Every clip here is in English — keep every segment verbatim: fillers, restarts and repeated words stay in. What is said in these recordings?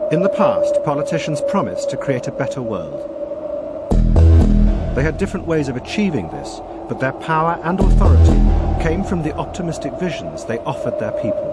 In the past, politicians promised to create a better world. They had different ways of achieving this, but their power and authority came from the optimistic visions they offered their people.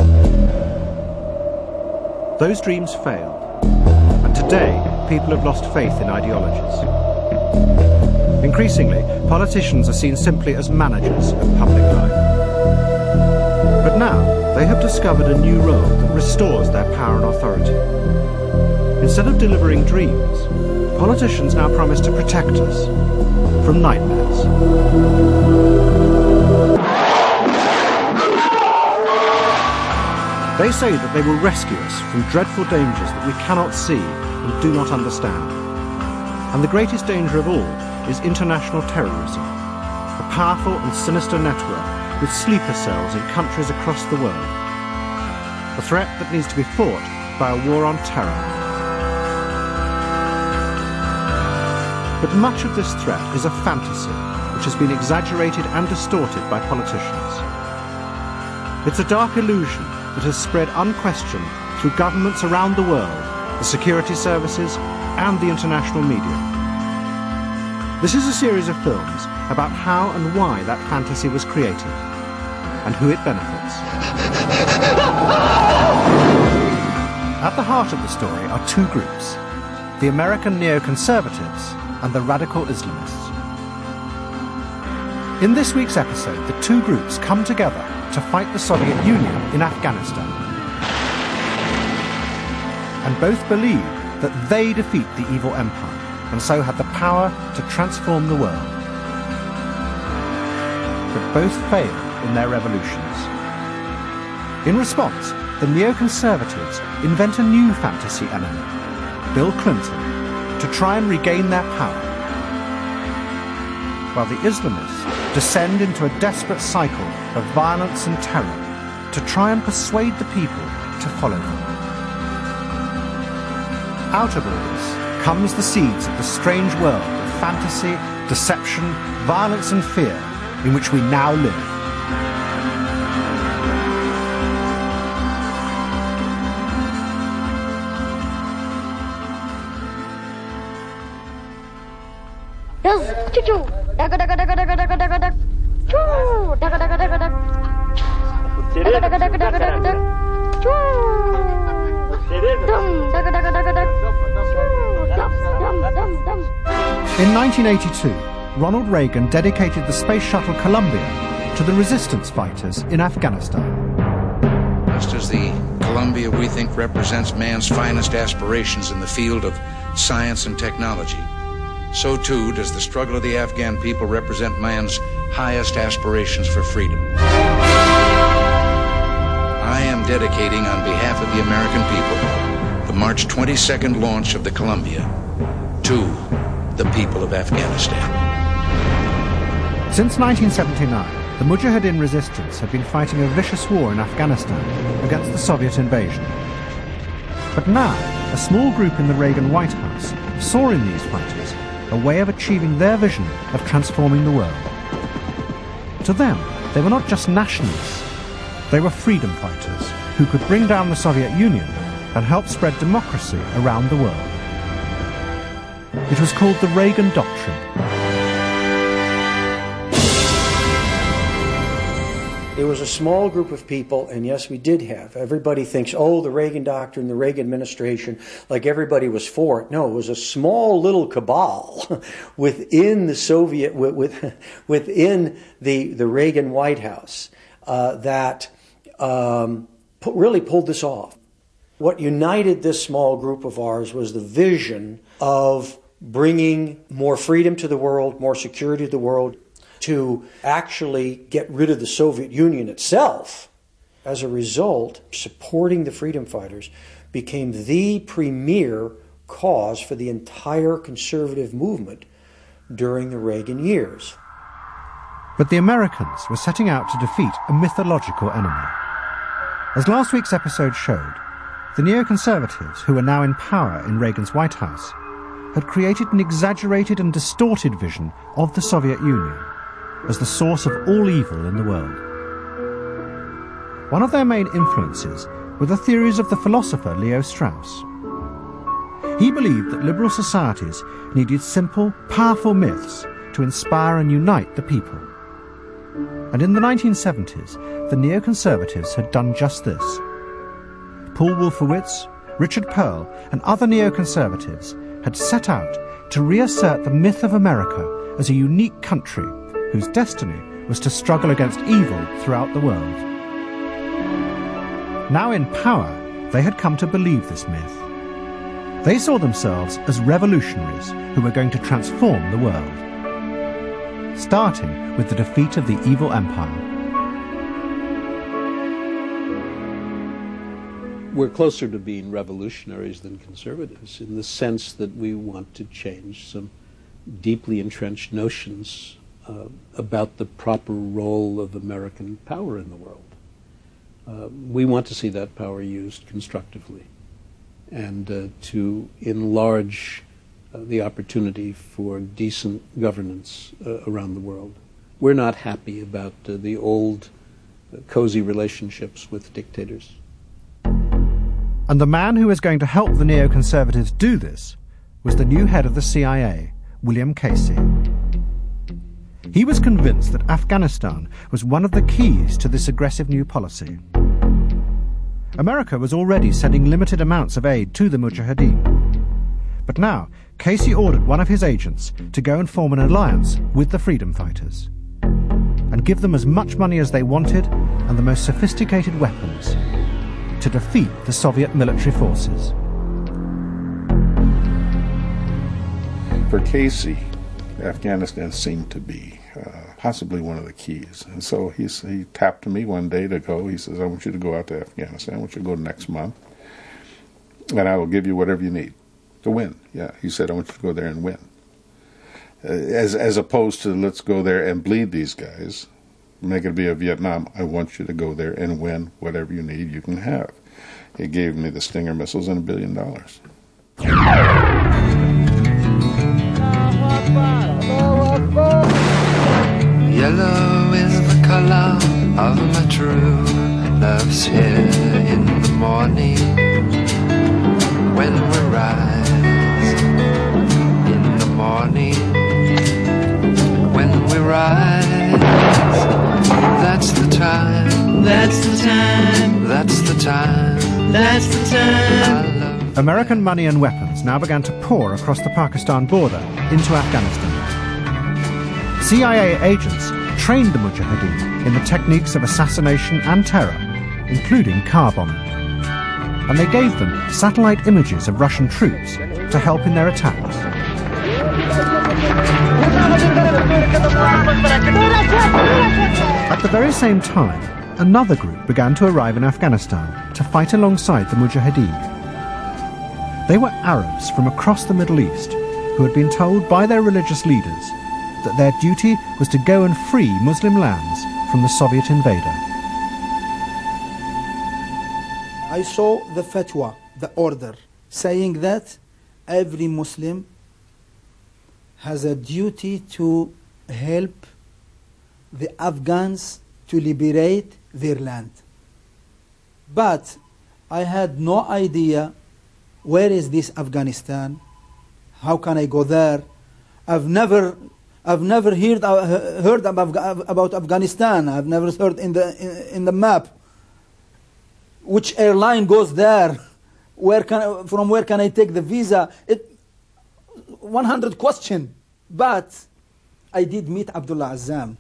Those dreams failed, and today people have lost faith in ideologies. Increasingly, politicians are seen simply as managers of public life. But now, they have discovered a new role that restores their power and authority. Instead of delivering dreams, politicians now promise to protect us from nightmares. They say that they will rescue us from dreadful dangers that we cannot see and do not understand. And the greatest danger of all is international terrorism, a powerful and sinister network with sleeper cells in countries across the world. A threat that needs to be fought by a war on terror. But much of this threat is a fantasy which has been exaggerated and distorted by politicians. It's a dark illusion that has spread unquestioned through governments around the world, the security services, and the international media. This is a series of films about how and why that fantasy was created, and who it benefits. At the heart of the story are two groups, the American neoconservatives and the radical Islamists. In this week's episode, the two groups come together to fight the Soviet Union in Afghanistan. And both believe that they defeat the evil empire, and so have the power to transform the world. But both fail in their revolutions. In response, the neoconservatives invent a new fantasy enemy, Bill Clinton, to try and regain their power, while the Islamists descend into a desperate cycle of violence and terror to try and persuade the people to follow them. Out of all this comes the seeds of the strange world of fantasy, deception, violence and fear in which we now live. In nineteen eighty-two, Ronald Reagan dedicated the space shuttle Columbia to the resistance fighters in Afghanistan. Just as the Columbia, we think, represents man's finest aspirations in the field of science and technology, so too does the struggle of the Afghan people represent man's highest aspirations for freedom. I am dedicating on behalf of the American people the March twenty-second launch of the Columbia to the people of Afghanistan. Since nineteen seventy-nine, the Mujahideen resistance had been fighting a vicious war in Afghanistan against the Soviet invasion. But now, a small group in the Reagan White House saw in these fighters a way of achieving their vision of transforming the world. To them, they were not just nationalists, they were freedom fighters who could bring down the Soviet Union and help spread democracy around the world. It was called the Reagan Doctrine. It was a small group of people, and yes, we did have. Everybody thinks, oh, the Reagan Doctrine, the Reagan administration, like everybody was for it. No, it was a small little cabal within the Soviet, with, within the, the Reagan White House uh, that um, pu- really pulled this off. What united this small group of ours was the vision of bringing more freedom to the world, more security to the world, to actually get rid of the Soviet Union itself. As a result, supporting the freedom fighters became the premier cause for the entire conservative movement during the Reagan years. But the Americans were setting out to defeat a mythological enemy. As last week's episode showed, the neoconservatives, who were now in power in Reagan's White House, had created an exaggerated and distorted vision of the Soviet Union as the source of all evil in the world. One of their main influences were the theories of the philosopher Leo Strauss. He believed that liberal societies needed simple, powerful myths to inspire and unite the people. And in the nineteen seventies, the neoconservatives had done just this. Paul Wolfowitz, Richard Pearl, and other neoconservatives had set out to reassert the myth of America as a unique country whose destiny was to struggle against evil throughout the world. Now in power, they had come to believe this myth. They saw themselves as revolutionaries who were going to transform the world, starting with the defeat of the evil empire. We're closer to being revolutionaries than conservatives in the sense that we want to change some deeply entrenched notions uh, about the proper role of American power in the world. Uh, we want to see that power used constructively and uh, to enlarge uh, the opportunity for decent governance uh, around the world. We're not happy about uh, the old uh, cozy relationships with dictators. And the man who was going to help the neoconservatives do this was the new head of the C I A, William Casey. He was convinced that Afghanistan was one of the keys to this aggressive new policy. America was already sending limited amounts of aid to the Mujahideen. But now, Casey ordered one of his agents to go and form an alliance with the freedom fighters and give them as much money as they wanted and the most sophisticated weapons to defeat the Soviet military forces. For Casey, Afghanistan seemed to be uh, possibly one of the keys. And so he, he tapped me one day to go. He says, I want you to go out to Afghanistan. I want you to go next month. And I will give you whatever you need to win. Yeah, he said, I want you to go there and win. Uh, as, as opposed to let's go there and bleed these guys. Make it be a Vietnam. I want you to go there and win whatever you need, you can have. He gave me the Stinger missiles and a billion dollars. Yellow is the color of my true love's here in the morning when we rise. In the morning when we rise. That's the time. That's the time. That's the time. That's the time. American money and weapons now began to pour across the Pakistan border into Afghanistan. C I A agents trained the Mujahideen in the techniques of assassination and terror, including car bombing. And they gave them satellite images of Russian troops to help in their attacks. At the very same time, another group began to arrive in Afghanistan to fight alongside the Mujahideen. They were Arabs from across the Middle East who had been told by their religious leaders that their duty was to go and free Muslim lands from the Soviet invader. I saw the fatwa, the order, saying that every Muslim has a duty to help the Afghans to liberate their land. But I had no idea where is this Afghanistan, how can I go there. I've never I've never heard uh, heard about, about Afghanistan. I've never heard in the in, in the map which airline goes there, where can I, from where can I take the visa. It one hundred question. But I did meet Abdullah Azzam.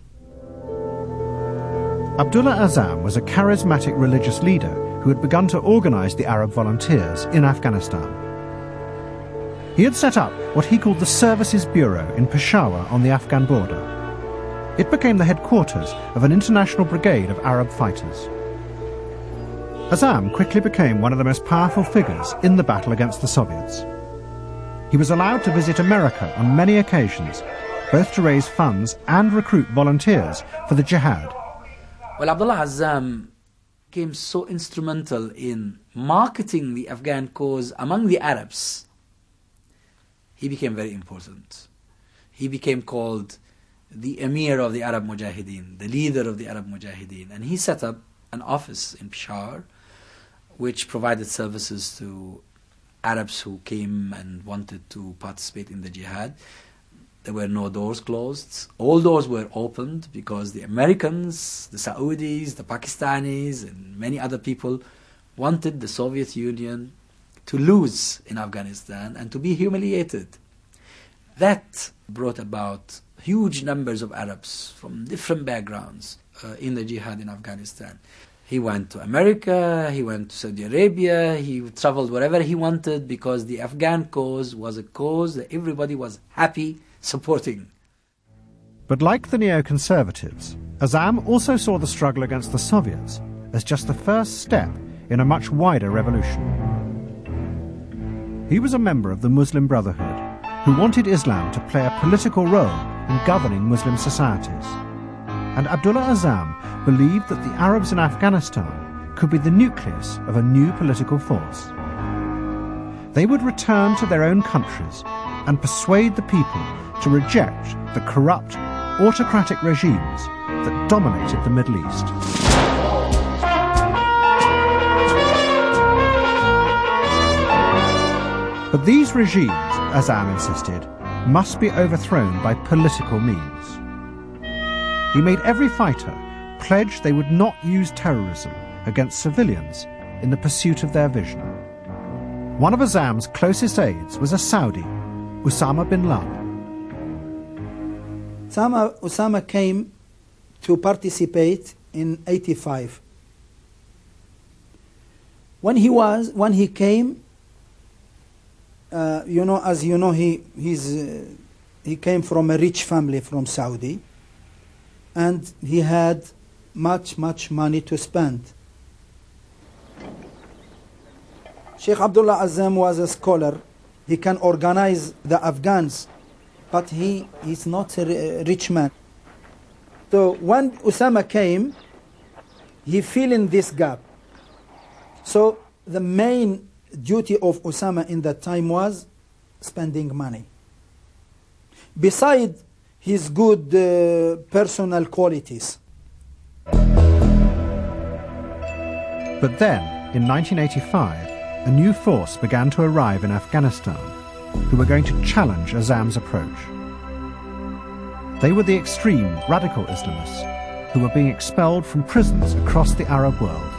Abdullah Azzam was a charismatic religious leader who had begun to organize the Arab volunteers in Afghanistan. He had set up what he called the Services Bureau in Peshawar on the Afghan border. It became the headquarters of an international brigade of Arab fighters. Azzam quickly became one of the most powerful figures in the battle against the Soviets. He was allowed to visit America on many occasions, both to raise funds and recruit volunteers for the jihad. Well, Abdullah Azzam became so instrumental in marketing the Afghan cause among the Arabs. He became very important. He became called the Emir of the Arab Mujahideen, the leader of the Arab Mujahideen. And he set up an office in Peshawar which provided services to Arabs who came and wanted to participate in the jihad. There were no doors closed. All doors were opened because the Americans, the Saudis, the Pakistanis, and many other people wanted the Soviet Union to lose in Afghanistan and to be humiliated. That brought about huge numbers of Arabs from different backgrounds uh, in the jihad in Afghanistan. He went to America, he went to Saudi Arabia, he traveled wherever he wanted because the Afghan cause was a cause that everybody was happy supporting. But like the neoconservatives, Azzam also saw the struggle against the Soviets as just the first step in a much wider revolution. He was a member of the Muslim Brotherhood who wanted Islam to play a political role in governing Muslim societies. And Abdullah Azzam believed that the Arabs in Afghanistan could be the nucleus of a new political force. They would return to their own countries and persuade the people to reject the corrupt, autocratic regimes that dominated the Middle East. But these regimes, Azzam insisted, must be overthrown by political means. He made every fighter pledge they would not use terrorism against civilians in the pursuit of their vision. One of Azzam's closest aides was a Saudi, Osama bin Laden. Osama, Osama came to participate in eighty-five. When he was, when he came, uh, you know, as you know, he he's uh, he came from a rich family from Saudi, and he had much much money to spend. Sheikh Abdullah Azzam was a scholar. He can organize the Afghans, but he is not a rich man. So when Osama came, he filled in this gap. So the main duty of Osama in that time was spending money. Beside his good uh, personal qualities. But then, in nineteen eighty-five, a new force began to arrive in Afghanistan who were going to challenge Azzam's approach. They were the extreme radical Islamists who were being expelled from prisons across the Arab world.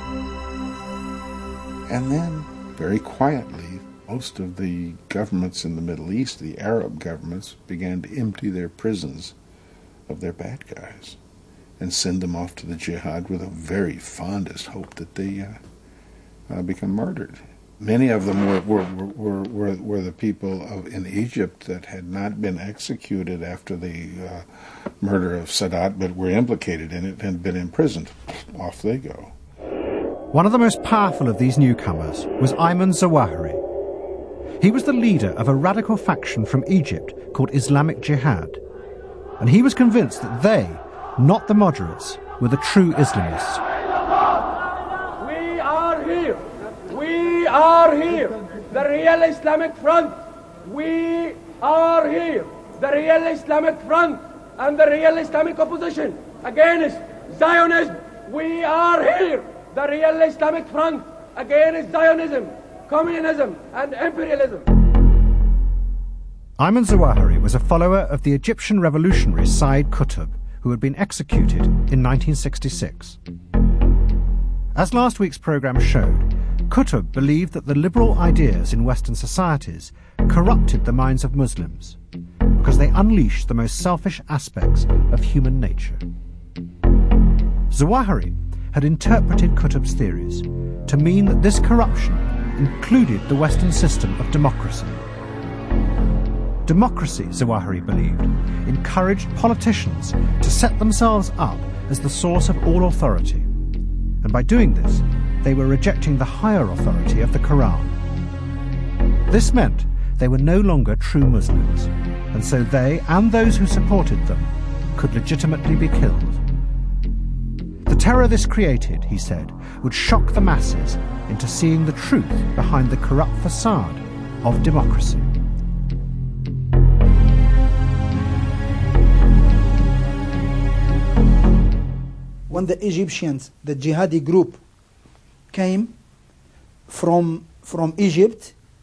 And then, very quietly, most of the governments in the Middle East, the Arab governments, began to empty their prisons of their bad guys and send them off to the jihad with a very fondest hope that they uh, uh, become martyred. Many of them were, were, were, were, were the people of, in Egypt that had not been executed after the uh, murder of Sadat, but were implicated in it and been imprisoned. Off they go. One of the most powerful of these newcomers was Ayman Zawahiri. He was the leader of a radical faction from Egypt called Islamic Jihad, and he was convinced that they, not the moderates, were the true Islamists. We are here. We are here. The real Islamic Front. We are here. The real Islamic Front and the real Islamic opposition against Zionism. We are here. The real Islamic Front against Zionism, communism and imperialism. Ayman Zawahiri was a follower of the Egyptian revolutionary Said Qutb, who had been executed in nineteen sixty-six. As last week's programme showed, Qutb believed that the liberal ideas in Western societies corrupted the minds of Muslims because they unleashed the most selfish aspects of human nature. Zawahiri had interpreted Qutb's theories to mean that this corruption included the Western system of democracy. Democracy, Zawahiri believed, encouraged politicians to set themselves up as the source of all authority, and by doing this, they were rejecting the higher authority of the Quran. This meant they were no longer true Muslims, and so they and those who supported them could legitimately be killed. The terror this created, he said, would shock the masses into seeing the truth behind the corrupt facade of democracy. When the Egyptians, the jihadi group, came from, from Egypt,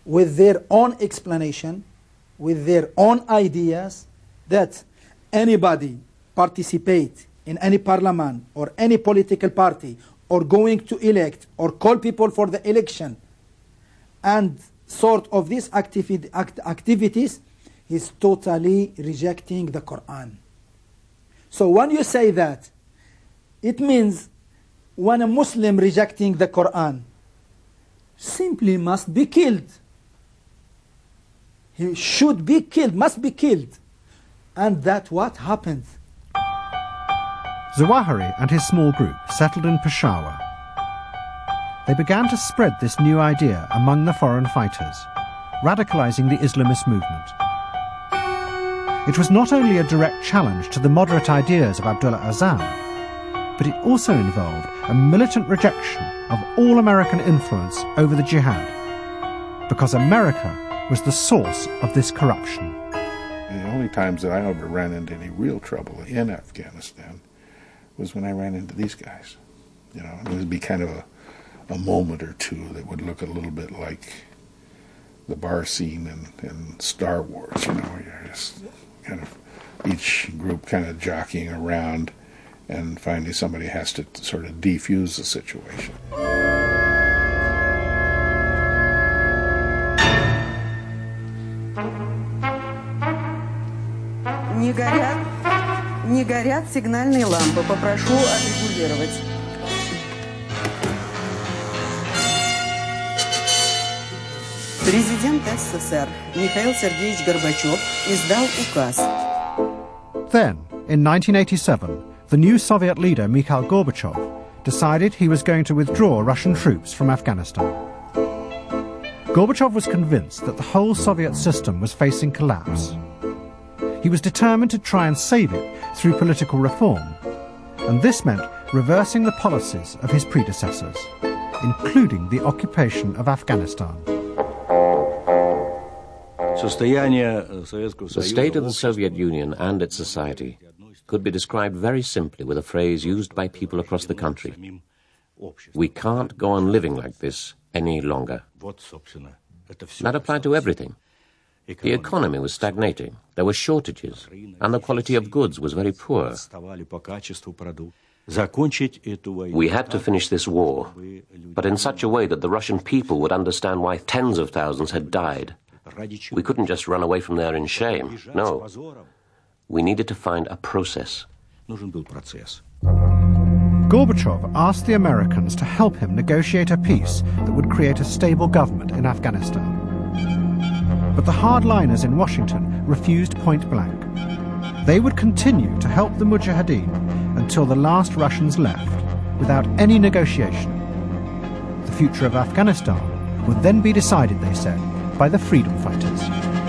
with their own explanation, with their own ideas, that anybody participate in any parliament or any political party or going to elect or call people for the election and sort of these activi- act- activities is totally rejecting the Quran. So when you say that, it means when a Muslim rejecting the Quran simply must be killed. He should be killed, must be killed. And that's what happened. Zawahiri and his small group settled in Peshawar. They began to spread this new idea among the foreign fighters, radicalizing the Islamist movement. It was not only a direct challenge to the moderate ideas of Abdullah Azzam, but it also involved a militant rejection of all American influence over the jihad, because America was the source of this corruption. The only times that I ever ran into any real trouble in Afghanistan was when I ran into these guys. You know, it would be kind of a, a moment or two that would look a little bit like the bar scene in, in Star Wars, you know, where you're just kind of each group kind of jockeying around, and finally somebody has to sort of defuse the situation. Не горят, не горят сигнальные лампы. Попрошу отрегулировать. Президент СССР Михаил Сергеевич Горбачев издал указ. Then, in nineteen eighty-seven, the new Soviet leader Mikhail Gorbachev decided he was going to withdraw Russian troops from Afghanistan. Gorbachev was convinced that the whole Soviet system was facing collapse. He was determined to try and save it through political reform, and this meant reversing the policies of his predecessors, including the occupation of Afghanistan. The state of the Soviet Union and its society could be described very simply with a phrase used by people across the country. We can't go on living like this any longer. That applied to everything. The economy was stagnating, there were shortages, and the quality of goods was very poor. We had to finish this war, but in such a way that the Russian people would understand why tens of thousands had died. We couldn't just run away from there in shame, no. We needed to find a process. Gorbachev asked the Americans to help him negotiate a peace that would create a stable government in Afghanistan. But the hardliners in Washington refused point blank. They would continue to help the Mujahideen until the last Russians left, without any negotiation. The future of Afghanistan would then be decided, they said, by the freedom fighters.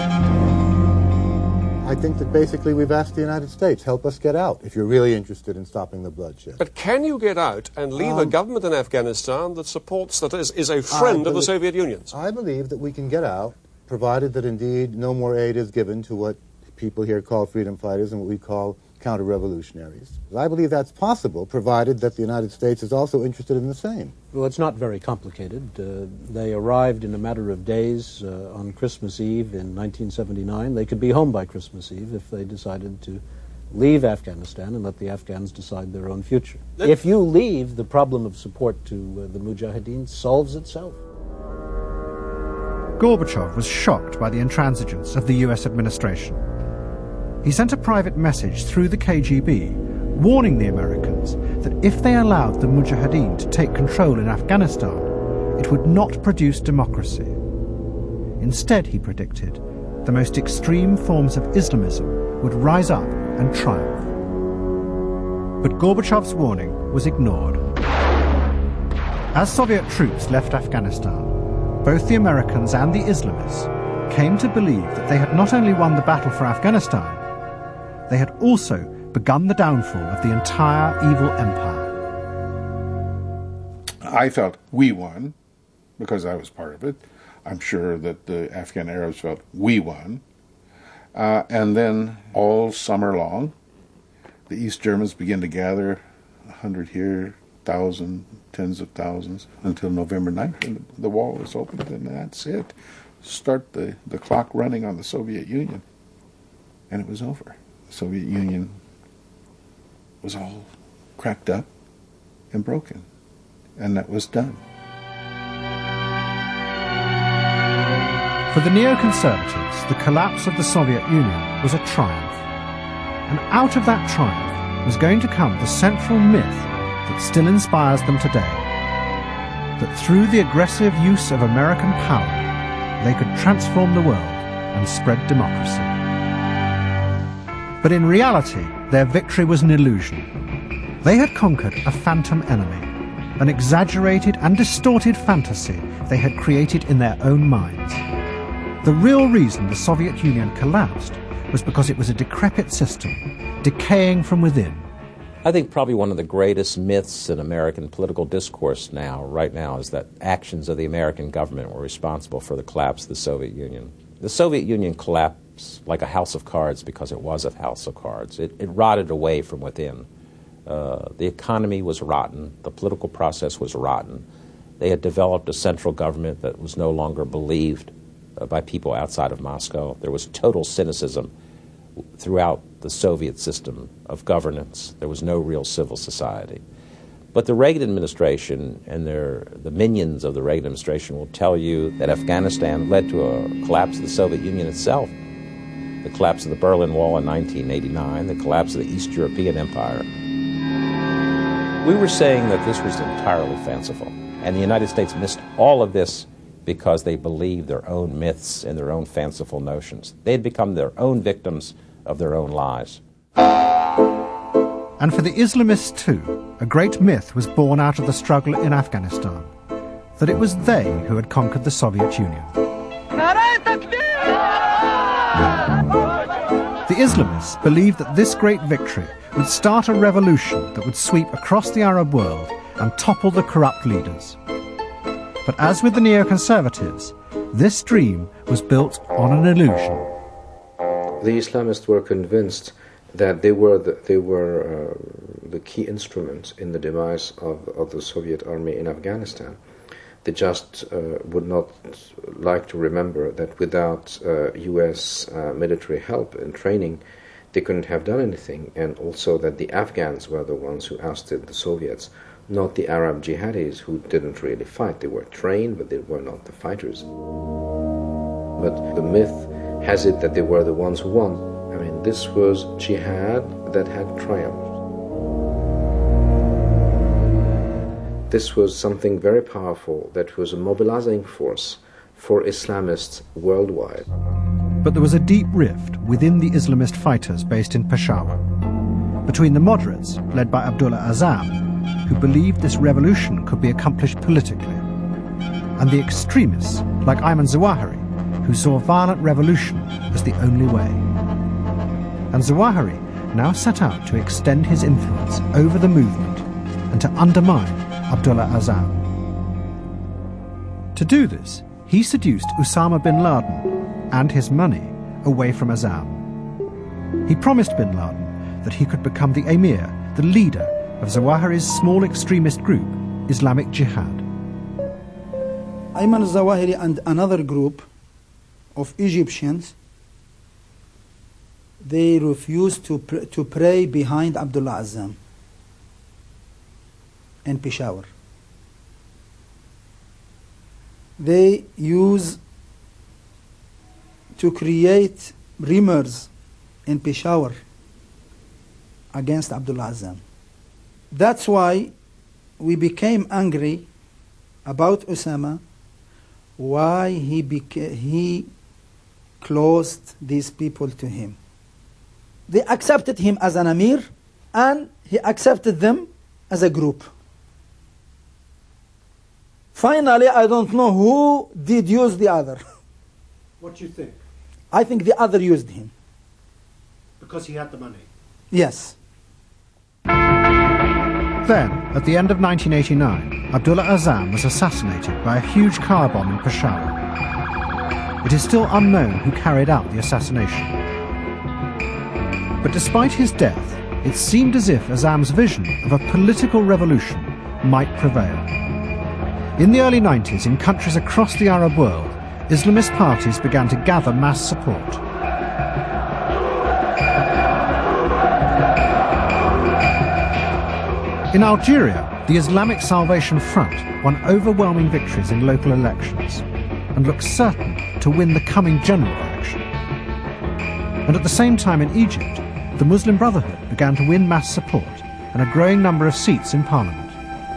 I think that basically we've asked the United States, help us get out if you're really interested in stopping the bloodshed. But can you get out and leave um, a government in Afghanistan that supports, that is, is a friend believe, of the Soviet Union? I believe that we can get out, provided that indeed no more aid is given to what people here call freedom fighters and what we call counter-revolutionaries. I believe that's possible, provided that the United States is also interested in the same. Well, it's not very complicated. Uh, they arrived in a matter of days uh, on Christmas Eve in nineteen seventy-nine. They could be home by Christmas Eve if they decided to leave Afghanistan and let the Afghans decide their own future. If you leave, the problem of support to uh, the Mujahideen solves itself. Gorbachev was shocked by the intransigence of the U S administration. He sent a private message through the K G B warning the Americans that if they allowed the Mujahideen to take control in Afghanistan, it would not produce democracy. Instead, he predicted, the most extreme forms of Islamism would rise up and triumph. But Gorbachev's warning was ignored. As Soviet troops left Afghanistan, both the Americans and the Islamists came to believe that they had not only won the battle for Afghanistan, they had also begun the downfall of the entire evil empire. I felt we won, because I was part of it. I'm sure that the Afghan Arabs felt we won. Uh, and then all summer long, the East Germans began to gather, a hundred here, thousand, tens of thousands, until November ninth, when the wall was opened, and that's it. start the, the clock running on the Soviet Union, and it was over. The Soviet Union was all cracked up and broken, and that was done. For the neoconservatives, the collapse of the Soviet Union was a triumph. And out of that triumph was going to come the central myth that still inspires them today, that through the aggressive use of American power, they could transform the world and spread democracy. But in reality, their victory was an illusion. They had conquered a phantom enemy, an exaggerated and distorted fantasy they had created in their own minds. The real reason the Soviet Union collapsed was because it was a decrepit system, decaying from within. I think probably one of the greatest myths in American political discourse now, right now, is that actions of the American government were responsible for the collapse of the Soviet Union. The Soviet Union collapsed like a house of cards because it was a house of cards. It, it rotted away from within. Uh, the economy was rotten. The political process was rotten. They had developed a central government that was no longer believed uh, by people outside of Moscow. There was total cynicism throughout the Soviet system of governance. There was no real civil society. But the Reagan administration and their, the minions of the Reagan administration will tell you that Afghanistan led to a collapse of the Soviet Union itself, the collapse of the Berlin Wall in nineteen eighty-nine, the collapse of the East European Empire. We were saying that this was entirely fanciful, and the United States missed all of this because they believed their own myths and their own fanciful notions. They had become their own victims of their own lies. And for the Islamists too, a great myth was born out of the struggle in Afghanistan, that it was they who had conquered the Soviet Union. The Islamists believed that this great victory would start a revolution that would sweep across the Arab world and topple the corrupt leaders. But as with the neoconservatives, this dream was built on an illusion. The Islamists were convinced that they were the, they were uh, the key instrument in the demise of, of the Soviet army in Afghanistan. They just uh, would not like to remember that without uh, U S uh, military help and training, they couldn't have done anything, and also that the Afghans were the ones who ousted the Soviets, not the Arab jihadis who didn't really fight. They were trained, but they were not the fighters. But the myth has it that they were the ones who won. I mean, this was jihad that had triumphed. This was something very powerful that was a mobilizing force for Islamists worldwide. But there was a deep rift within the Islamist fighters based in Peshawar, between the moderates, led by Abdullah Azzam, who believed this revolution could be accomplished politically, and the extremists, like Ayman Zawahiri, who saw violent revolution as the only way. And Zawahiri now set out to extend his influence over the movement and to undermine Abdullah Azzam. To do this, he seduced Osama bin Laden and his money away from Azzam. He promised bin Laden that he could become the emir, the leader of Zawahiri's small extremist group, Islamic Jihad. Ayman Zawahiri and another group of Egyptians, they refused to, pr to pray behind Abdullah Azzam in Peshawar. They use to create rumors in Peshawar against Abdullah Azzam. That's why we became angry about Osama, why he beca he closed these people to him. They accepted him as an emir, and he accepted them as a group. Finally, I don't know who did use the other. What do you think? I think the other used him. Because he had the money? Yes. Then, at the end of nineteen eighty-nine, Abdullah Azzam was assassinated by a huge car bomb in Peshawar. It is still unknown who carried out the assassination. But despite his death, it seemed as if Azzam's vision of a political revolution might prevail. In the early nineties, in countries across the Arab world, Islamist parties began to gather mass support. In Algeria, the Islamic Salvation Front won overwhelming victories in local elections and looked certain to win the coming general election. And at the same time in Egypt, the Muslim Brotherhood began to win mass support and a growing number of seats in parliament.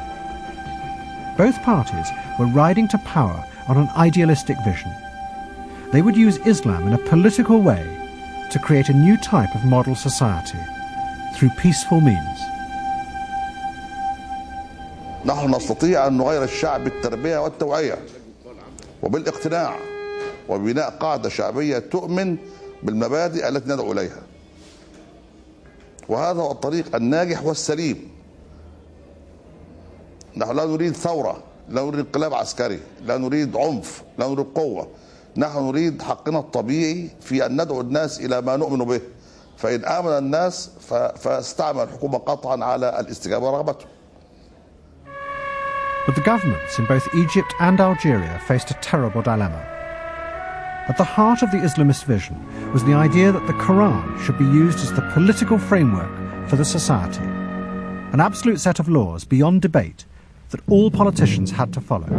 Both parties were riding to power on an idealistic vision. They would use Islam in a political way to create a new type of model society through peaceful means. نحن نستطيع أن نغير الشعب بالتربية والتوعية وبالاقتناع وبناء قاعدة شعبية تؤمن بالمبادئ التي ندعو إليها، وهذا هو الطريق الناجح والسليم. نحن لا نريد ثورة، لا نريد انقلاب عسكري، لا نريد عنف، لا نريد قوة. نحن نريد حقنا الطبيعي في أن ندعو الناس إلى ما نؤمن به، فإن آمن الناس فاستعمل الحكومة قطعا على الاستجابة ورغبته. But the governments in both Egypt and Algeria faced a terrible dilemma. At the heart of the Islamist vision was the idea that the Quran should be used as the political framework for the society, an absolute set of laws beyond debate that all politicians had to follow.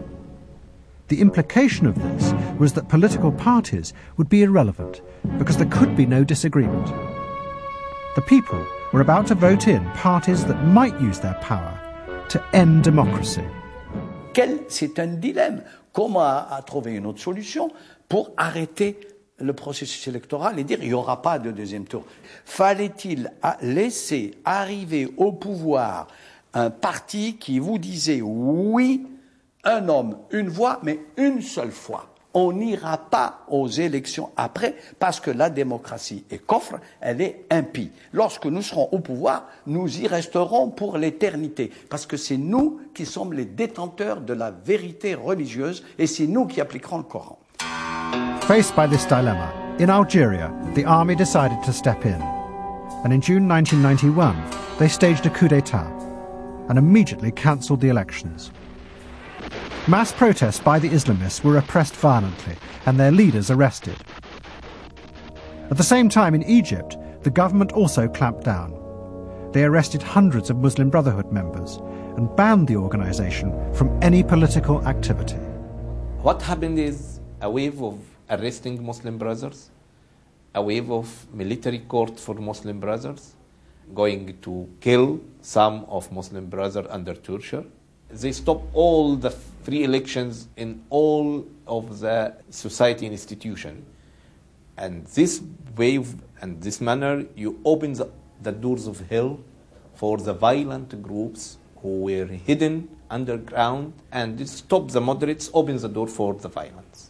The implication of this was that political parties would be irrelevant because there could be no disagreement. The people were about to vote in parties that might use their power to end democracy. C'est un dilemme. Comment trouver une autre solution pour arrêter le processus électoral et dire il n'y aura pas de deuxième tour? Fallait-il laisser arriver au pouvoir un parti qui vous disait oui, un homme, une voix, mais une seule fois? On n'ira pas aux élections après parce que la démocratie est coffre, elle est impie. Lorsque nous serons au pouvoir, nous y resterons pour l'éternité parce que c'est nous qui sommes les détenteurs de la vérité religieuse et c'est nous qui appliquerons le Coran. Faced by this dilemma, in Algeria, the army decided to step in. And in June nineteen ninety-one, they staged a coup d'etat and immediately cancelled the elections. Mass protests by the Islamists were repressed violently and their leaders arrested. At the same time in Egypt, the government also clamped down. They arrested hundreds of Muslim Brotherhood members and banned the organization from any political activity. What happened is a wave of arresting Muslim brothers, a wave of military court for Muslim brothers, going to kill some of Muslim brothers under torture. They stopped all the free elections in all of the society institution. And this wave and this manner, you open the, the doors of hell for the violent groups who were hidden underground, and it stopped the moderates, opens the door for the violence.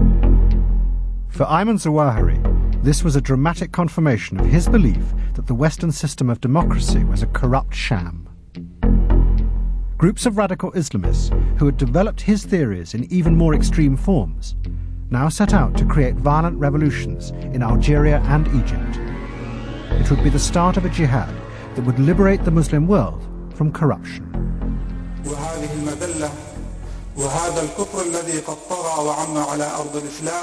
For Ayman Zawahiri, this was a dramatic confirmation of his belief that the Western system of democracy was a corrupt sham. Groups of radical Islamists who had developed his theories in even more extreme forms now set out to create violent revolutions in Algeria and Egypt. It would be the start of a jihad that would liberate the Muslim world from corruption. وهذه المذلة وهذا الكفر الذي قد طغى وعم على أرض الإسلام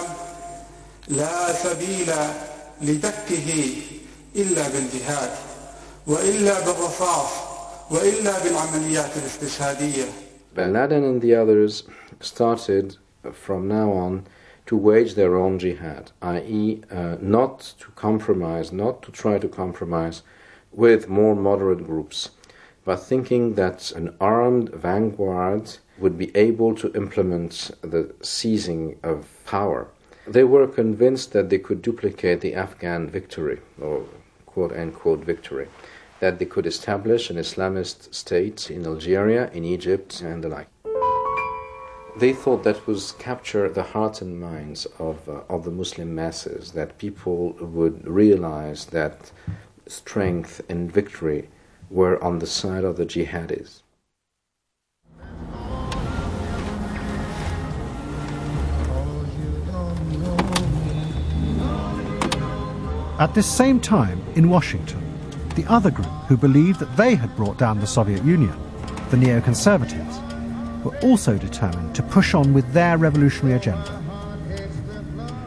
لا سبيل لدكه إلا بالجهاد وإلا بالرصاص وإلا بالعمليات الاستشهادية. Ben Laden and the others started from now on to wage their own jihad, that is uh, not to compromise, not to try to compromise with more moderate groups, but thinking that an armed vanguard would be able to implement the seizing of power. They were convinced that they could duplicate the Afghan victory, or quote-unquote victory, that they could establish an Islamist state in Algeria, in Egypt, and the like. They thought that was capture the hearts and minds of, uh, of the Muslim masses, that people would realize that strength and victory were on the side of the jihadis. At this same time, in Washington, the other group who believed that they had brought down the Soviet Union, the neoconservatives, were also determined to push on with their revolutionary agenda.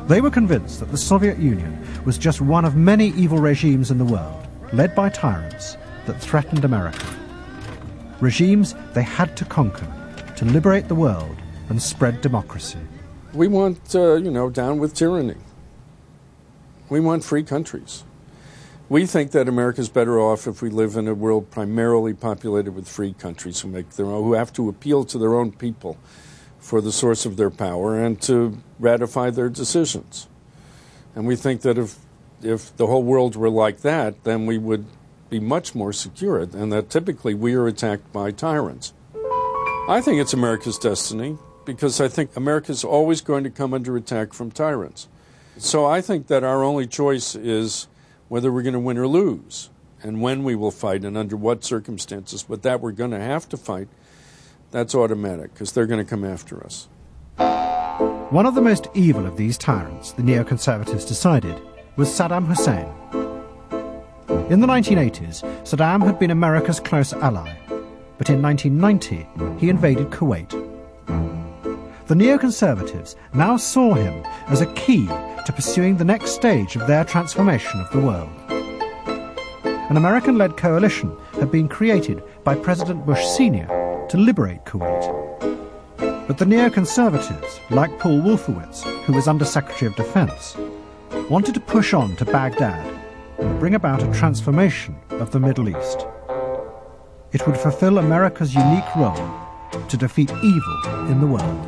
They were convinced that the Soviet Union was just one of many evil regimes in the world, led by tyrants, that threatened America. Regimes they had to conquer to liberate the world and spread democracy. We want, uh, you know, down with tyranny. We want free countries. We think that America's better off if we live in a world primarily populated with free countries who make their own, who have to appeal to their own people for the source of their power and to ratify their decisions. And we think that if if the whole world were like that, then we would be much more secure, and that typically we are attacked by tyrants. I think it's America's destiny, because I think America's always going to come under attack from tyrants. So I think that our only choice is whether we're going to win or lose, and when we will fight and under what circumstances. But that we're going to have to fight, that's automatic, because they're going to come after us. One of the most evil of these tyrants, the neoconservatives decided, was Saddam Hussein. In the nineteen eighties, Saddam had been America's close ally, but in nineteen ninety, he invaded Kuwait. The neoconservatives now saw him as a key to pursuing the next stage of their transformation of the world. An American-led coalition had been created by President Bush Senior to liberate Kuwait. But the neoconservatives, like Paul Wolfowitz, who was Under-Secretary of Defense, wanted to push on to Baghdad and bring about a transformation of the Middle East. It would fulfill America's unique role to defeat evil in the world.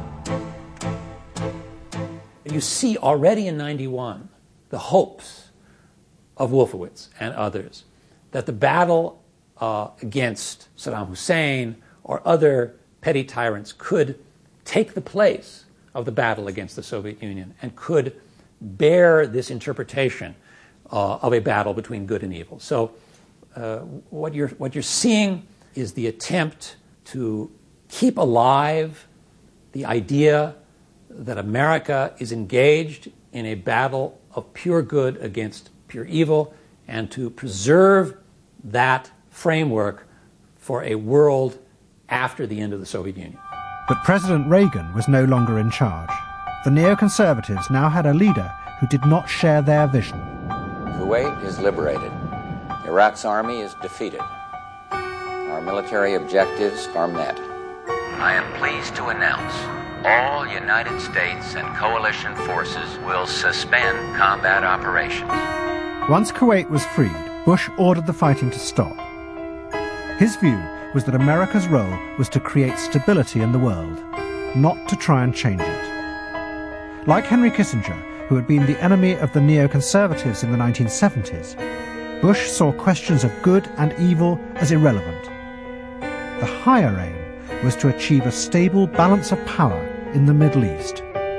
You see already in ninety-one the hopes of Wolfowitz and others that the battle uh, against Saddam Hussein or other petty tyrants could take the place of the battle against the Soviet Union and could bear this interpretation uh, of a battle between good and evil. So uh, what you're what you're seeing is the attempt to keep alive the idea that America is engaged in a battle of pure good against pure evil, and to preserve that framework for a world after the end of the Soviet Union. But President Reagan was no longer in charge. The neoconservatives now had a leader who did not share their vision. Kuwait is liberated. Iraq's army is defeated. Our military objectives are met. I am pleased to announce all United States and coalition forces will suspend combat operations. Once Kuwait was freed, Bush ordered the fighting to stop. His view was that America's role was to create stability in the world, not to try and change it. Like Henry Kissinger, who had been the enemy of the neoconservatives in the nineteen seventies, Bush saw questions of good and evil as irrelevant. The higher aim was to achieve a stable balance of power in the Middle East.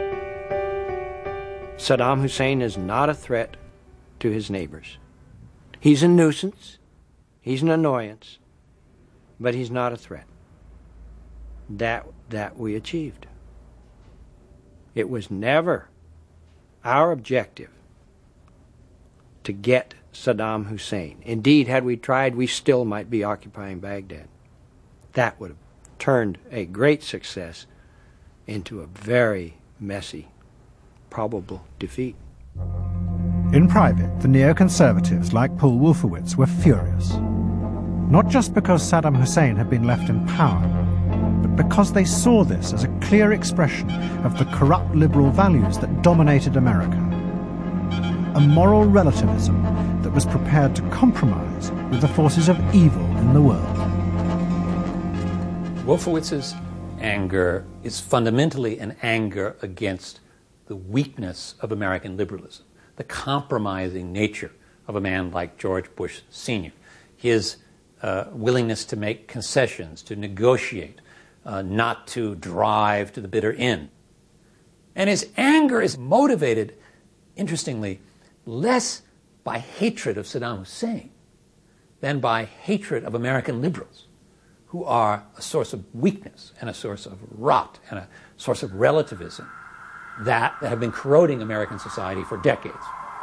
Saddam Hussein is not a threat to his neighbors. He's a nuisance, he's an annoyance, but he's not a threat. That, that we achieved. It was never our objective to get Saddam Hussein. Indeed, had we tried, we still might be occupying Baghdad. That would have turned a great success into a very messy, probable defeat. In private, the neoconservatives, like Paul Wolfowitz, were furious. Not just because Saddam Hussein had been left in power, but because they saw this as a clear expression of the corrupt liberal values that dominated America. A moral relativism that was prepared to compromise with the forces of evil in the world. Wolfowitz's anger is fundamentally an anger against the weakness of American liberalism, the compromising nature of a man like George Bush Senior, his uh, willingness to make concessions, to negotiate, uh, not to drive to the bitter end. And his anger is motivated, interestingly, less by hatred of Saddam Hussein than by hatred of American liberals, who are a source of weakness and a source of rot and a source of relativism that, that have been corroding American society for decades.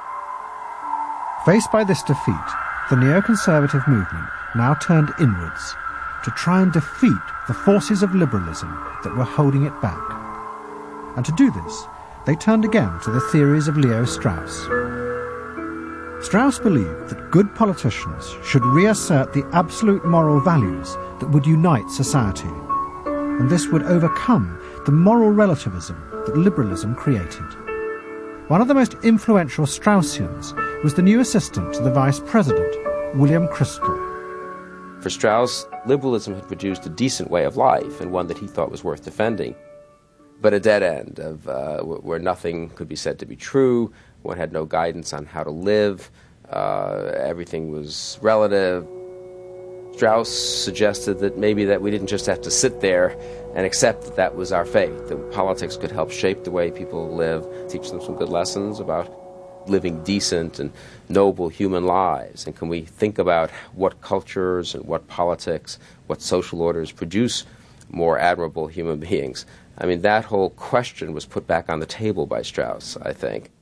Faced by this defeat, the neoconservative movement now turned inwards to try and defeat the forces of liberalism that were holding it back. And to do this, they turned again to the theories of Leo Strauss. Strauss believed that good politicians should reassert the absolute moral values that would unite society, and this would overcome the moral relativism that liberalism created. One of the most influential Straussians was the new assistant to the vice president, William Kristol. For Strauss, liberalism had produced a decent way of life, and one that he thought was worth defending, but a dead end of uh, where nothing could be said to be true. One had no guidance on how to live. Uh, everything was relative. Strauss suggested that maybe that we didn't just have to sit there and accept that that was our fate, that politics could help shape the way people live, teach them some good lessons about living decent and noble human lives. And can we think about what cultures and what politics, what social orders produce more admirable human beings? I mean, that whole question was put back on the table by Strauss, I think.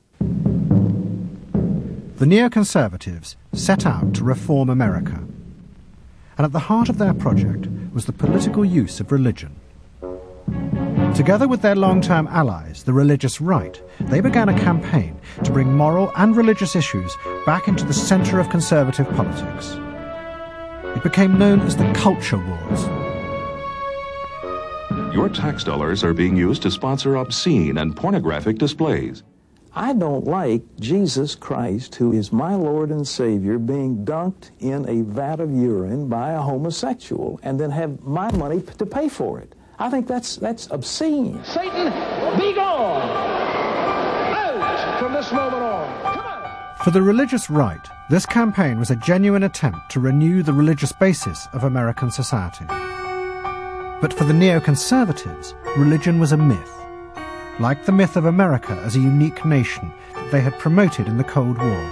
The neoconservatives set out to reform America. And at the heart of their project was the political use of religion. Together with their long-term allies, the religious right, they began a campaign to bring moral and religious issues back into the centre of conservative politics. It became known as the Culture Wars. Your tax dollars are being used to sponsor obscene and pornographic displays. I don't like Jesus Christ, who is my Lord and Savior, being dunked in a vat of urine by a homosexual and then have my money to pay for it. I think that's that's obscene. Satan, be gone! Out from this moment on! Come on! For the religious right, this campaign was a genuine attempt to renew the religious basis of American society. But for the neoconservatives, religion was a myth, like the myth of America as a unique nation that they had promoted in the Cold War.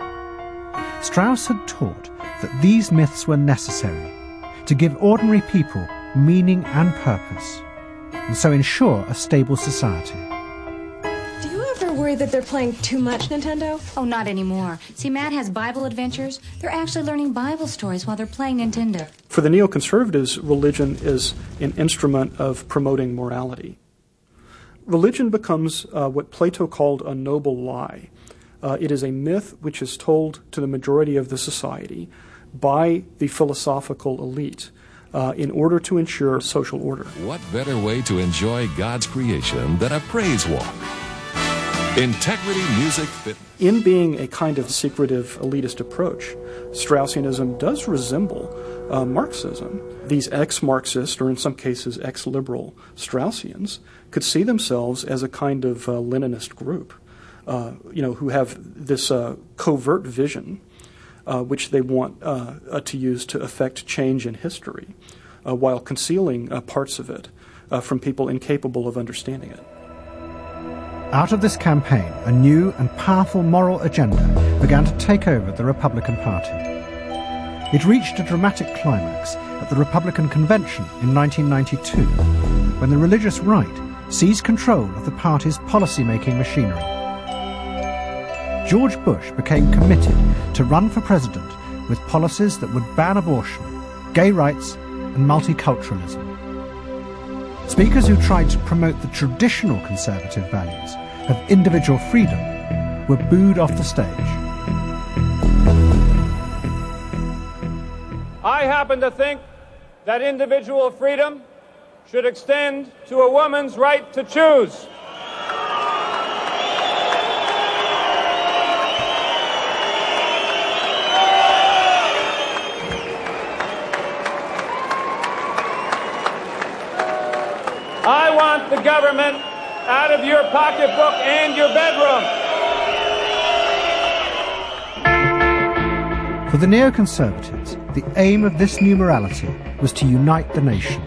Strauss had taught that these myths were necessary to give ordinary people meaning and purpose, and so ensure a stable society. Do you ever worry that they're playing too much Nintendo? Oh, not anymore. See, Matt has Bible adventures. They're actually learning Bible stories while they're playing Nintendo. For the neoconservatives, religion is an instrument of promoting morality. Religion becomes uh, what Plato called a noble lie. Uh, it is a myth which is told to the majority of the society by the philosophical elite uh, in order to ensure social order. What better way to enjoy God's creation than a praise walk? Integrity, music, fitness. In being a kind of secretive elitist approach, Straussianism does resemble uh, Marxism. These ex-Marxist, or in some cases ex-liberal Straussians, could see themselves as a kind of uh, Leninist group, uh, you know, who have this uh, covert vision, uh, which they want uh, uh, to use to effect change in history, uh, while concealing uh, parts of it uh, from people incapable of understanding it. Out of this campaign, a new and powerful moral agenda began to take over the Republican Party. It reached a dramatic climax at the Republican Convention in nineteen ninety-two, when the religious right seized control of the party's policy-making machinery. George Bush became committed to run for president with policies that would ban abortion, gay rights, and multiculturalism. Speakers who tried to promote the traditional conservative values of individual freedom were booed off the stage. I happen to think that individual freedom should extend to a woman's right to choose. I want the government out of your pocketbook and your bedroom. For the neoconservatives, the aim of this new morality was to unite the nation.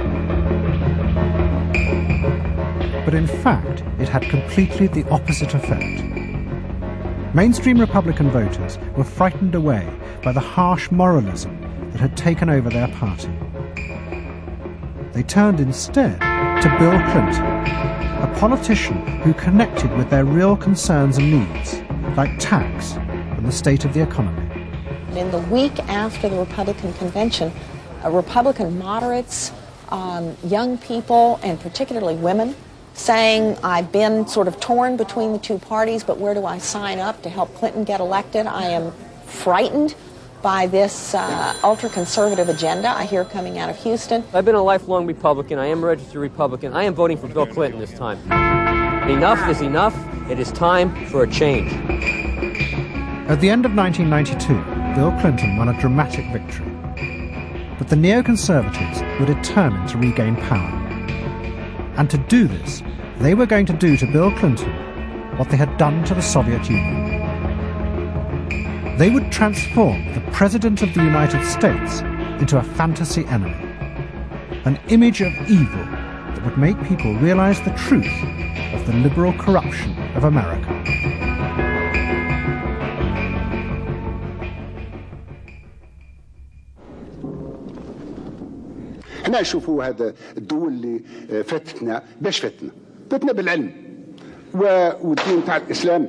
But in fact, it had completely the opposite effect. Mainstream Republican voters were frightened away by the harsh moralism that had taken over their party. They turned instead to Bill Clinton, a politician who connected with their real concerns and needs, like tax and the state of the economy. In the week after the Republican convention, uh, Republican moderates, um, young people, and particularly women, saying, I've been sort of torn between the two parties, but where do I sign up to help Clinton get elected? I am frightened by this uh, ultra-conservative agenda I hear coming out of Houston. I've been a lifelong Republican. I am a registered Republican. I am voting for Bill Clinton this time. Enough is enough. It is time for a change. At the end of nineteen ninety-two, Bill Clinton won a dramatic victory. But the neoconservatives were determined to regain power. And to do this, they were going to do to Bill Clinton what they had done to the Soviet Union. They would transform the President of the United States into a fantasy enemy, an image of evil that would make people realize the truth of the liberal corruption of America. احنا نشوفوا هذا الدول اللي فاتتنا باش فاتنا فاتنا بالعلم والدين تاع الاسلام.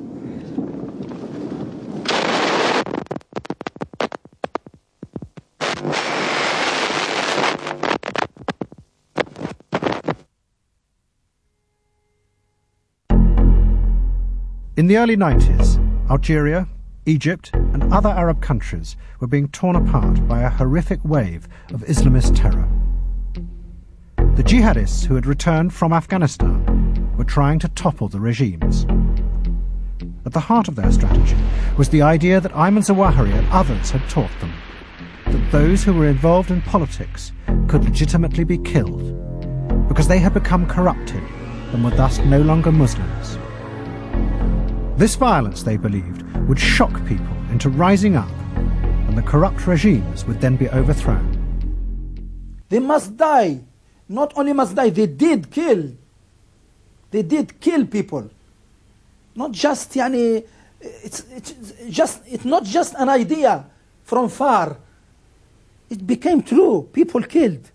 In the early nineties, Algeria, Egypt and other Arab countries were being torn apart by a horrific wave of Islamist terror. The jihadists who had returned from Afghanistan were trying to topple the regimes. At the heart of their strategy was the idea that Ayman Zawahiri and others had taught them, that those who were involved in politics could legitimately be killed because they had become corrupted and were thus no longer Muslims. This violence, they believed, would shock people into rising up, and the corrupt regimes would then be overthrown. They must die. Not only must die, they did kill. They did kill people. Not just, yani, it's, it's just, it's not just an idea from far. It became true. People killed.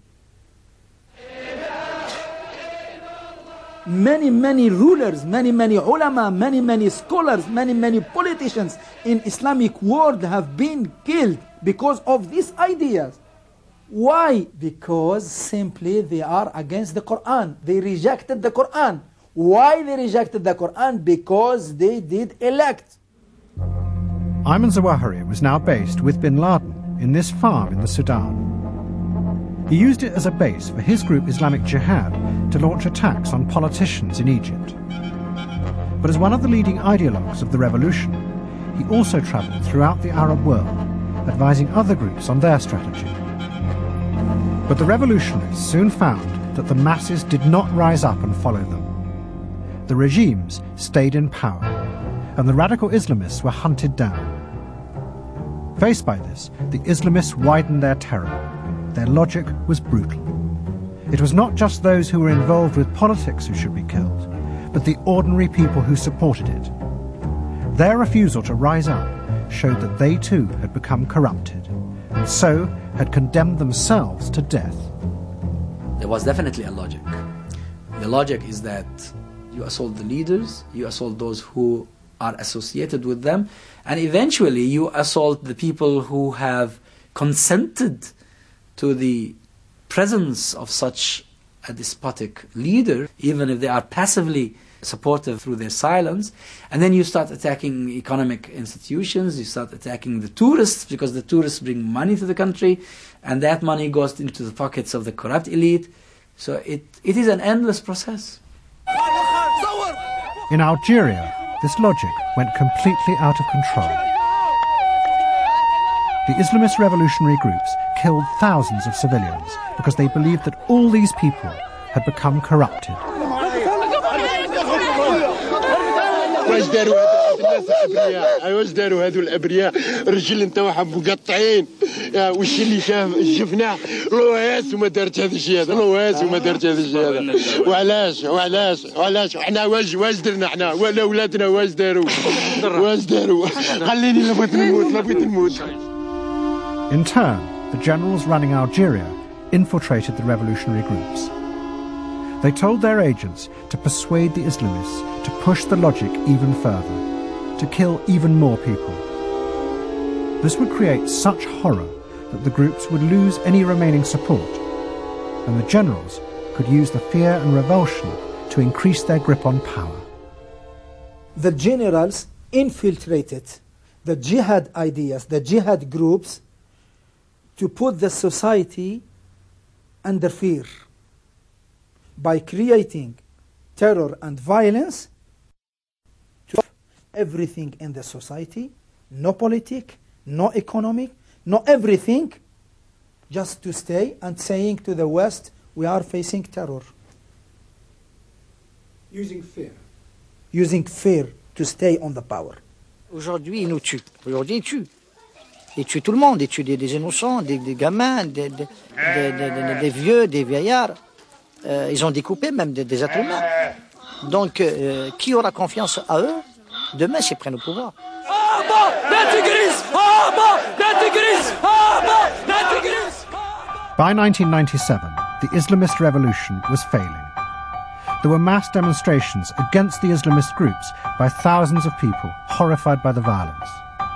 Many, many rulers, many, many ulama, many, many scholars, many, many politicians in Islamic world have been killed because of these ideas. Why? Because simply they are against the Quran. They rejected the Quran. Why they rejected the Quran? Because they did elect. Ayman Zawahiri was now based with bin Laden in this farm in the Sudan. He used it as a base for his group Islamic Jihad to launch attacks on politicians in Egypt. But as one of the leading ideologues of the revolution, he also travelled throughout the Arab world, advising other groups on their strategy. But the revolutionaries soon found that the masses did not rise up and follow them. The regimes stayed in power, and the radical Islamists were hunted down. Faced by this, the Islamists widened their terror. Their logic was brutal. It was not just those who were involved with politics who should be killed, but the ordinary people who supported it. Their refusal to rise up showed that they too had become corrupted, and so had condemned themselves to death. There was definitely a logic. The logic is that you assault the leaders, you assault those who are associated with them, and eventually you assault the people who have consented to the presence of such a despotic leader, even if they are passively supportive through their silence. And then you start attacking economic institutions, you start attacking the tourists, because the tourists bring money to the country, and that money goes into the pockets of the corrupt elite. So it, it is an endless process. In Algeria, this logic went completely out of control. The Islamist revolutionary groups killed thousands of civilians because they believed that all these people had become corrupted. واش داروا هذو الناس الابرياء واش داروا هذو الابرياء الرجل نتاعهم مقطعين وش اللي شاف شفناه لوهاس وما دارت هذا الشيء هذا لوهاس وما دارت هذا الشيء هذا وعلاش وعلاش وعلاش احنا واش واش درنا احنا ولا اولادنا واش داروا واش داروا خليني لا بغيت نموت لا بغيت نموت. In turn, the generals running Algeria infiltrated the revolutionary groups. They told their agents to persuade the Islamists to push the logic even further, to kill even more people. This would create such horror that the groups would lose any remaining support, and the generals could use the fear and revulsion to increase their grip on power. The generals infiltrated the jihad ideas, the jihad groups, to put the society under fear by creating terror and violence to everything in the society, no politic, no economic, no everything, just to stay and saying to the West, we are facing terror. Using fear. Using fear to stay on the power. Aujourd'hui, ils nous tuent. Aujourd'hui, ils tuent. Ils tuent tout le monde. Ils tuent des, des innocents, des, des gamins, des, des, des, des, des vieux, des vieillards. Euh, ils ont découpé même des, des êtres humains. Donc, euh, qui aura confiance à eux demain s'ils prennent le pouvoir? By nineteen ninety-seven, the Islamist revolution was failing. There were mass demonstrations against the Islamist groups by thousands of people horrified by the violence.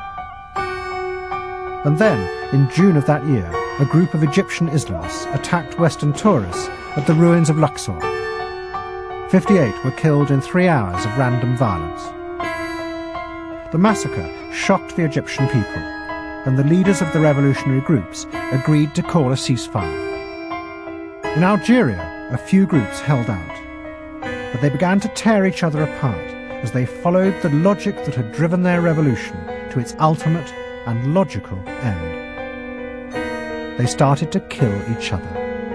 And then, in June of that year, a group of Egyptian Islamists attacked Western tourists at the ruins of Luxor. fifty-eight were killed in three hours of random violence. The massacre shocked the Egyptian people, and the leaders of the revolutionary groups agreed to call a ceasefire. In Algeria, a few groups held out, but they began to tear each other apart as they followed the logic that had driven their revolution to its ultimate and logical end. They started to kill each other.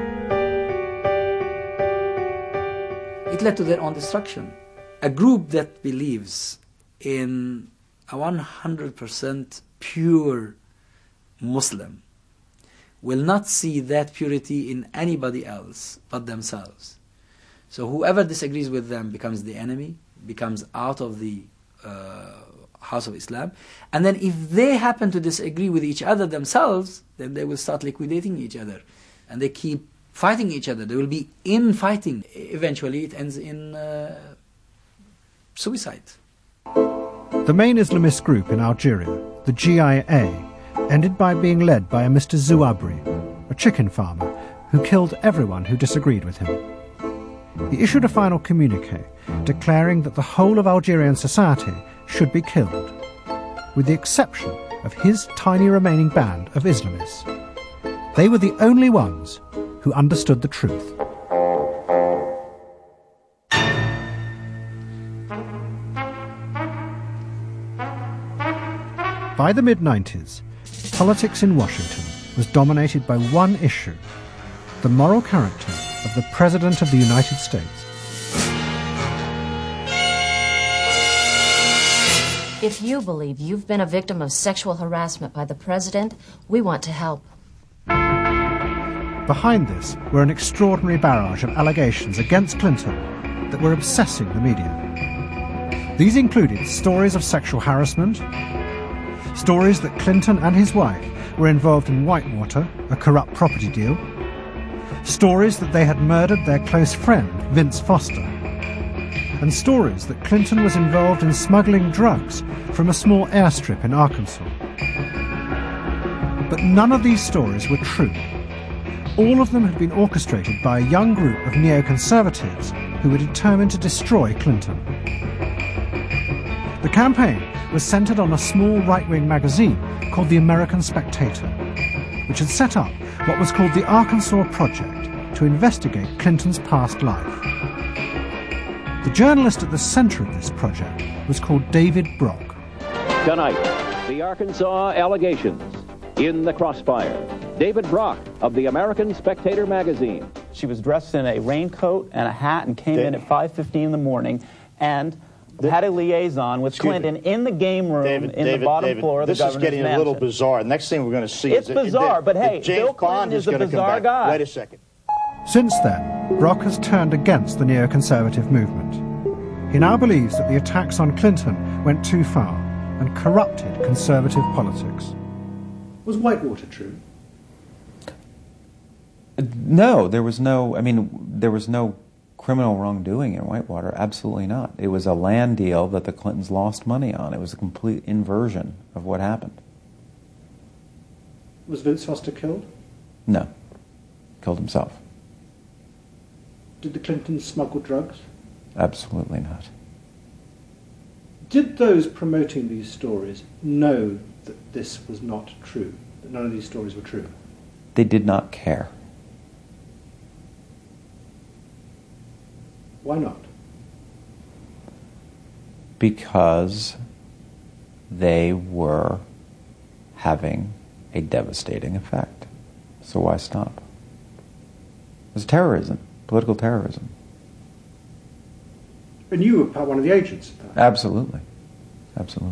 It led to their own destruction. A group that believes in a one hundred percent pure Muslim will not see that purity in anybody else but themselves. So whoever disagrees with them becomes the enemy, becomes out of the uh, House of Islam. And then if they happen to disagree with each other themselves, then they will start liquidating each other. And they keep fighting each other. They will be infighting. Eventually it ends in uh, suicide. The main Islamist group in Algeria, the G I A, ended by being led by a Mister Zouabri, a chicken farmer who killed everyone who disagreed with him. He issued a final communique declaring that the whole of Algerian society should be killed, with the exception of his tiny remaining band of Islamists. They were the only ones who understood the truth. By the mid nineties, politics in Washington was dominated by one issue: the moral character of the President of the United States. If you believe you've been a victim of sexual harassment by the President, we want to help. Behind this were an extraordinary barrage of allegations against Clinton that were obsessing the media. These included stories of sexual harassment, stories that Clinton and his wife were involved in Whitewater, a corrupt property deal, stories that they had murdered their close friend, Vince Foster, and stories that Clinton was involved in smuggling drugs from a small airstrip in Arkansas. But none of these stories were true. All of them had been orchestrated by a young group of neoconservatives who were determined to destroy Clinton. The campaign was centered on a small right-wing magazine called The American Spectator, which had set up what was called the Arkansas Project to investigate Clinton's past life. The journalist at the center of this project was called David Brock. Tonight, the Arkansas allegations in the crossfire. David Brock of the American Spectator magazine. She was dressed in a raincoat and a hat and came David. in at five fifteen in the morning and had a liaison with Excuse Clinton me. in the game room David, in David, the bottom David, floor of the governor's mansion. This is getting mansion. a little bizarre. Next thing we're going to see it's is... It's bizarre, that, but hey, James Bill Bond Clinton is, is a going to bizarre come back. guy. Wait a second. Since then, Brock has turned against the neoconservative movement. He now believes that the attacks on Clinton went too far and corrupted conservative politics. Was Whitewater true? No, there was no, I mean, there was no criminal wrongdoing in Whitewater. Absolutely not. It was a land deal that the Clintons lost money on. It was a complete inversion of what happened. Was Vince Foster killed? No. Killed himself. Did the Clintons smuggle drugs? Absolutely not. Did those promoting these stories know that this was not true, that none of these stories were true? They did not care. Why not? Because they were having a devastating effect. So why stop? It was terrorism, political terrorism. And you were one of the agents of that? Absolutely. Absolutely.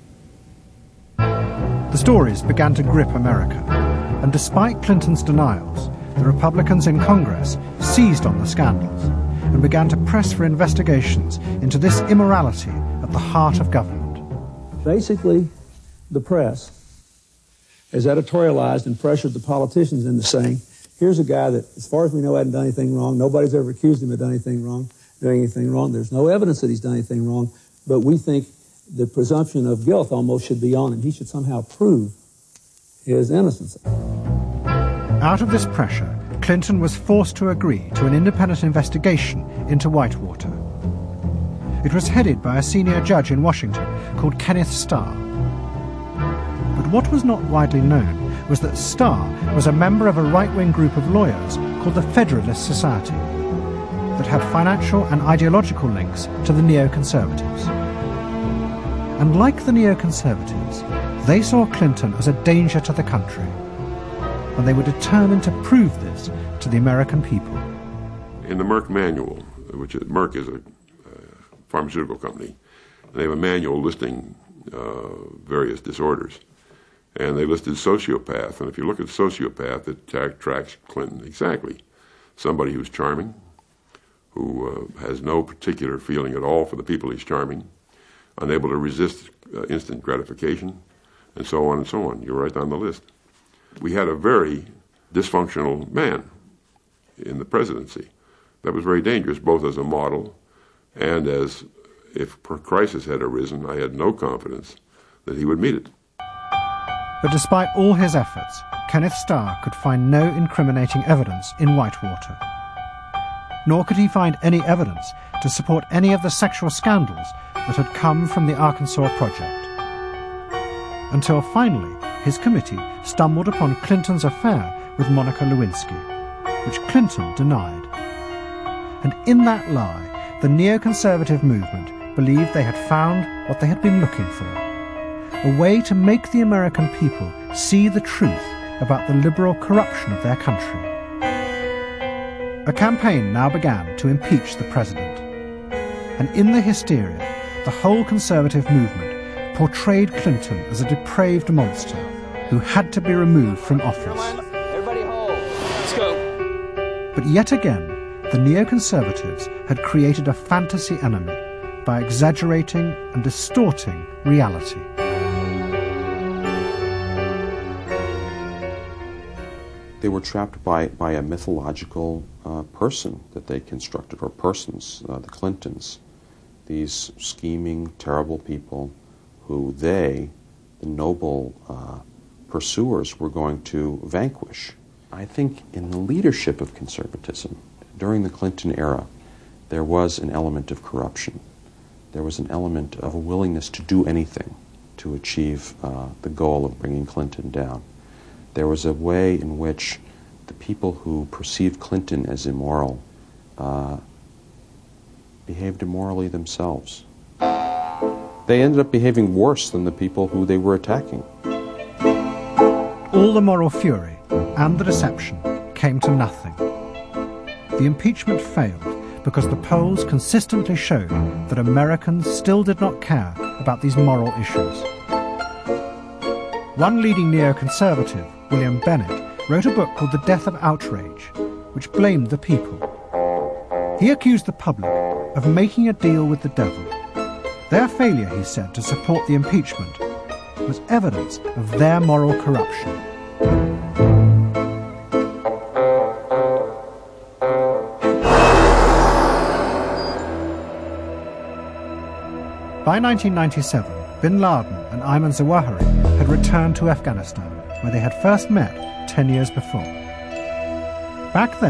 The stories began to grip America, and despite Clinton's denials, the Republicans in Congress seized on the scandals and began to press for investigations into this immorality at the heart of government. Basically, the press has editorialized and pressured the politicians into saying, here's a guy that, as far as we know, hadn't done anything wrong. Nobody's ever accused him of doing anything wrong, doing anything wrong. There's no evidence that he's done anything wrong, but we think the presumption of guilt almost should be on him. He should somehow prove his innocence. Out of this pressure, Clinton was forced to agree to an independent investigation into Whitewater. It was headed by a senior judge in Washington called Kenneth Starr. But what was not widely known was that Starr was a member of a right-wing group of lawyers called the Federalist Society that had financial and ideological links to the neoconservatives. And like the neoconservatives, they saw Clinton as a danger to the country, and they were determined to prove this to the American people. In the Merck manual, which is, Merck is a uh, pharmaceutical company, and they have a manual listing uh, various disorders. And they listed sociopath, and if you look at sociopath, it tra- tracks Clinton exactly. Somebody who's charming, who uh, has no particular feeling at all for the people he's charming, unable to resist uh, instant gratification, and so on and so on. You're right on the list. We had a very dysfunctional man in the presidency. That was very dangerous, both as a model and as, if a crisis had arisen, I had no confidence that he would meet it. But despite all his efforts, Kenneth Starr could find no incriminating evidence in Whitewater. Nor could he find any evidence to support any of the sexual scandals that had come from the Arkansas Project. Until finally, his committee stumbled upon Clinton's affair with Monica Lewinsky, which Clinton denied. And in that lie, the neoconservative movement believed they had found what they had been looking for, a way to make the American people see the truth about the liberal corruption of their country. A campaign now began to impeach the president. And in the hysteria, the whole conservative movement portrayed Clinton as a depraved monster who had to be removed from office. Everybody hold. Let's go. But yet again, the neoconservatives had created a fantasy enemy by exaggerating and distorting reality. They were trapped by, by a mythological uh, person that they constructed, or persons, uh, the Clintons, these scheming, terrible people who they, the noble uh, pursuers, were going to vanquish. I think in the leadership of conservatism, during the Clinton era, there was an element of corruption. There was an element of a willingness to do anything to achieve uh, the goal of bringing Clinton down. There was a way in which the people who perceived Clinton as immoral uh, behaved immorally themselves. They ended up behaving worse than the people who they were attacking. All the moral fury and the deception came to nothing. The impeachment failed because the polls consistently showed that Americans still did not care about these moral issues. One leading neoconservative, William Bennett, wrote a book called The Death of Outrage, which blamed the people. He accused the public of making a deal with the devil. Their failure, he said, to support the impeachment was evidence of their moral corruption. By nineteen ninety-seven, bin Laden and Ayman Zawahiri had returned to Afghanistan, where they had first met ten years before. Back then,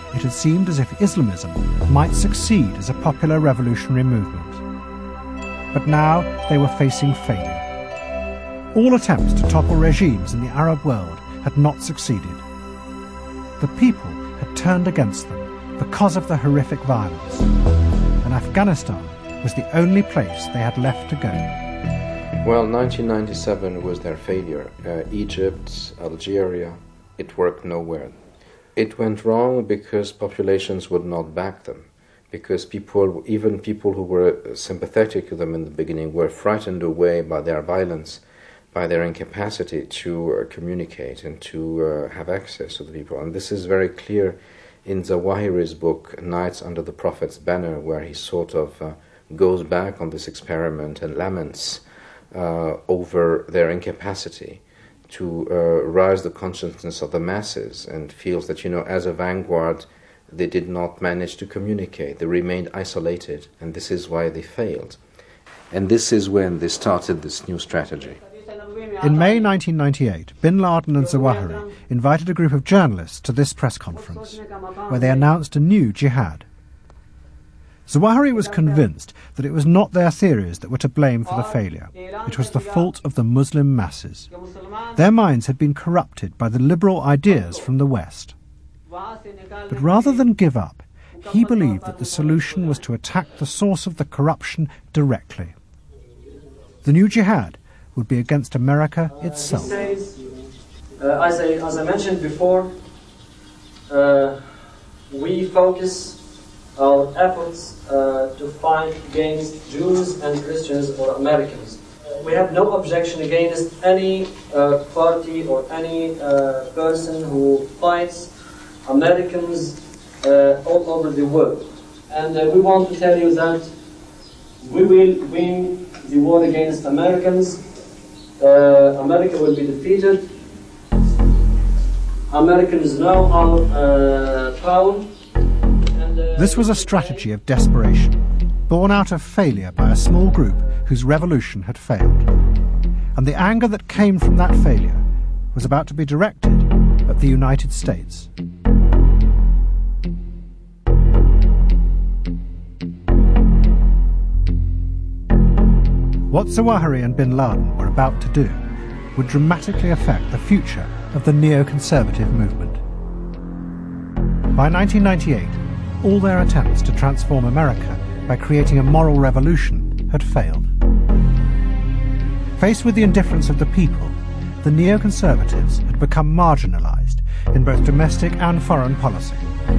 it had seemed as if Islamism might succeed as a popular revolutionary movement. But now they were facing failure. All attempts to topple regimes in the Arab world had not succeeded. The people had turned against them because of the horrific violence, and Afghanistan was the only place they had left to go. Well, nineteen ninety-seven was their failure. Uh, Egypt, Algeria, it worked nowhere. It went wrong because populations would not back them, because people, even people who were sympathetic to them in the beginning, were frightened away by their violence, by their incapacity to uh, communicate and to uh, have access to the people. And this is very clear in Zawahiri's book, Nights Under the Prophet's Banner, where he sort of uh, goes back on this experiment and laments uh, over their incapacity to uh, rise the consciousness of the masses, and feels that, you know, as a vanguard, they did not manage to communicate. They remained isolated, and this is why they failed. And this is when they started this new strategy. In May nineteen ninety-eight, bin Laden and Zawahiri invited a group of journalists to this press conference, where they announced a new jihad. Zawahiri was convinced that it was not their theories that were to blame for the failure. It was the fault of the Muslim masses. Their minds had been corrupted by the liberal ideas from the West. But rather than give up, he believed that the solution was to attack the source of the corruption directly. The new jihad would be against America itself. He says, uh, as, I, as I mentioned before, uh, we focus our efforts uh, to fight against Jews and Christians or Americans. We have no objection against any uh, party or any uh, person who fights Americans uh, all over the world. And uh, we want to tell you that we will win the war against Americans. Uh, America will be defeated. Americans now are uh, found. This was a strategy of desperation, born out of failure by a small group whose revolution had failed. And the anger that came from that failure was about to be directed at the United States. What Zawahiri and bin Laden were about to do would dramatically affect the future of the neoconservative movement. By nineteen ninety-eight, all their attempts to transform America by creating a moral revolution had failed. Faced with the indifference of the people, the neoconservatives had become marginalized in both domestic and foreign policy.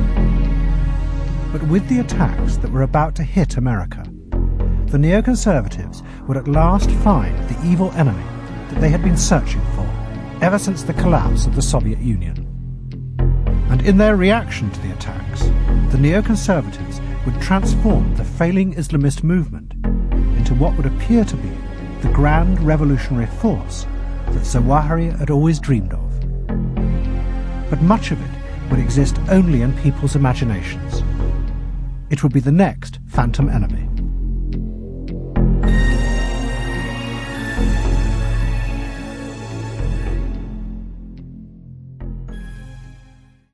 But with the attacks that were about to hit America, the neoconservatives would at last find the evil enemy that they had been searching for ever since the collapse of the Soviet Union. And in their reaction to the attacks, the neoconservatives would transform the failing Islamist movement into what would appear to be the grand revolutionary force that Zawahiri had always dreamed of. But much of it would exist only in people's imaginations. It would be the next phantom enemy.